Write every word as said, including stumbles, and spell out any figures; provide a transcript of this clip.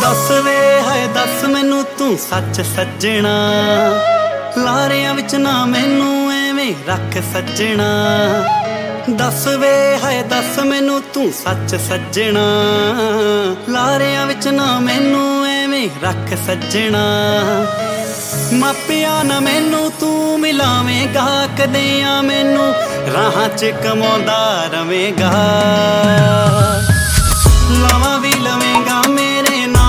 दस वे हाय दस मैनू तू सच सज्जणा, लारियां विच ना मैनू एवें रख सज्जणा। दस वे हाय दस मैनू तू सच सज्जणा, लारियां विच ना मैनू एवें रख सज्जणा। मापिया ना मैनू तू मिलावेगा, कदेयां मैनू राहां च कमाउंदा रवेगा। लावां